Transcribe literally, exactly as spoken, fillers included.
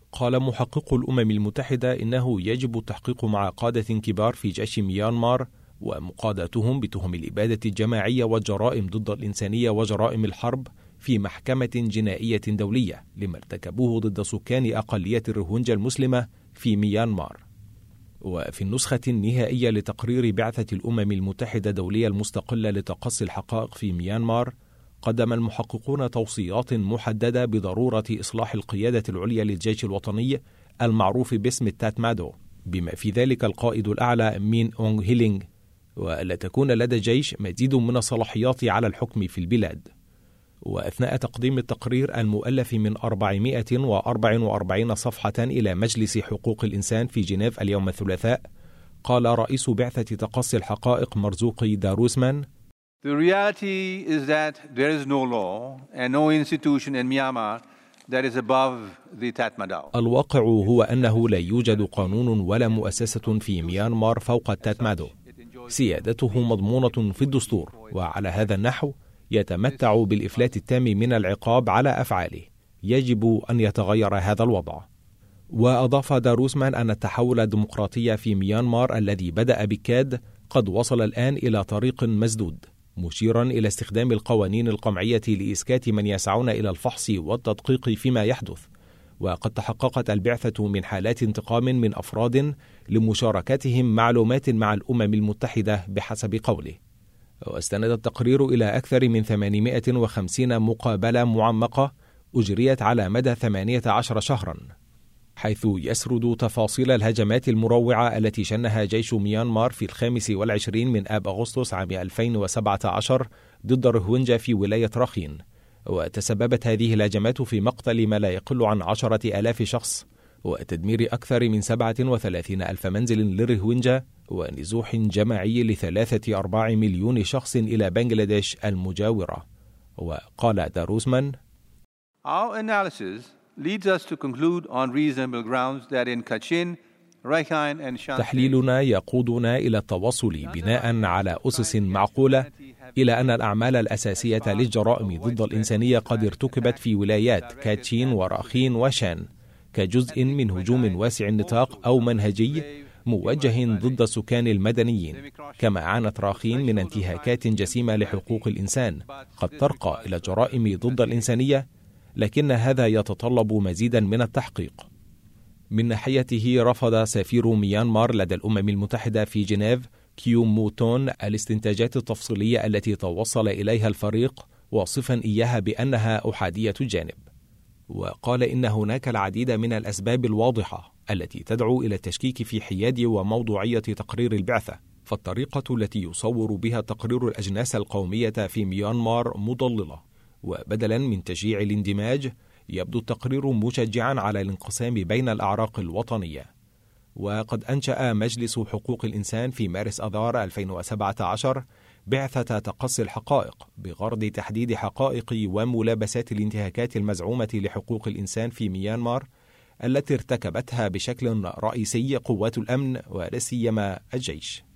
قال محقق الأمم المتحدة إنه يجب التحقيق مع قادة كبار في جيش ميانمار ومقاضاتهم بتهم الإبادة الجماعية والجرائم ضد الإنسانية وجرائم الحرب في محكمة جنائية دولية لما ارتكبوه ضد سكان أقلية الروهينجا المسلمة في ميانمار. وفي النسخة النهائية لتقرير بعثة الأمم المتحدة الدولية المستقلة لتقصي الحقائق في ميانمار، قدم المحققون توصيات محددة بضرورة إصلاح القيادة العليا للجيش الوطني المعروف باسم التاتمادو، بما في ذلك القائد الأعلى مين أونغ هيلينغ، وألا تكون لدى الجيش مزيد من الصلاحيات على الحكم في البلاد. وأثناء تقديم التقرير المؤلف من أربعمائة وأربعة وأربعين صفحة إلى مجلس حقوق الإنسان في جنيف اليوم الثلاثاء، قال رئيس بعثة تقصي الحقائق مرزوقي داروسمان: The reality is that there is no law and no institution in Myanmar that is above the Tatmadaw. الواقع هو أنه لا يوجد قانون ولا مؤسسة في ميانمار فوق التاتمادو، سيادته مضمونة في الدستور، وعلى هذا النحو يتمتع بالإفلات التام من العقاب على أفعاله. يجب أن يتغير هذا الوضع. وأضاف داروسمان أن التحول الديمقراطي في ميانمار الذي بدأ بالكاد قد وصل الآن إلى طريق مسدود، مشيرا إلى استخدام القوانين القمعية لإسكات من يسعون إلى الفحص والتدقيق فيما يحدث. وقد تحققت البعثة من حالات انتقام من أفراد لمشاركتهم معلومات مع الأمم المتحدة بحسب قوله. واستند التقرير إلى أكثر من ثمانمائة وخمسين مقابلة معمقة أجريت على مدى ثمانية عشر شهرا، حيث يسرد تفاصيل الهجمات المروعة التي شنها جيش ميانمار في الخامس والعشرين من آب أغسطس عام ألفين وسبعة عشر ضد الروهينجا في ولاية راخين. وتسببت هذه الهجمات في مقتل ما لا يقل عن عشرة آلاف شخص، وتدمير أكثر من سبعة وثلاثين ألف منزل للروهينجا، ونزوح جماعي لثلاثة أرباع مليون شخص إلى بنغلاديش المجاورة. وقال داروسمان: Our analysis leads us to conclude on reasonable grounds that in Kachin, Rakhine and Shan. تحليلنا يقودنا إلى التوصل بناء على أسس معقولة إلى أن الأعمال الأساسية للجرائم ضد الإنسانية قد ارتكبت في ولايات كاتشين وراخين وشان كجزء من هجوم واسع النطاق أو منهجي موجه ضد السكان المدنيين، كما عانت راخين من انتهاكات جسيمة لحقوق الإنسان قد ترقى إلى جرائم ضد الإنسانية، لكن هذا يتطلب مزيدا من التحقيق. من ناحيته رفض سفير ميانمار لدى الأمم المتحدة في جنيف كيو موتون الاستنتاجات التفصيلية التي توصل إليها الفريق، واصفا إياها بأنها أحادية الجانب. وقال إن هناك العديد من الأسباب الواضحة التي تدعو إلى التشكيك في حياد وموضوعية تقرير البعثة، فالطريقة التي يصور بها تقرير الأجناس القومية في ميانمار مضللة، وبدلا من تشجيع الاندماج يبدو التقرير مشجعا على الانقسام بين الأعراق الوطنية. وقد أنشأ مجلس حقوق الإنسان في مارس أذار ألفين وسبعة عشر بعثة تقصي الحقائق بغرض تحديد حقائق وملابسات الانتهاكات المزعومة لحقوق الإنسان في ميانمار التي ارتكبتها بشكل رئيسي قوات الأمن ولا سيما الجيش.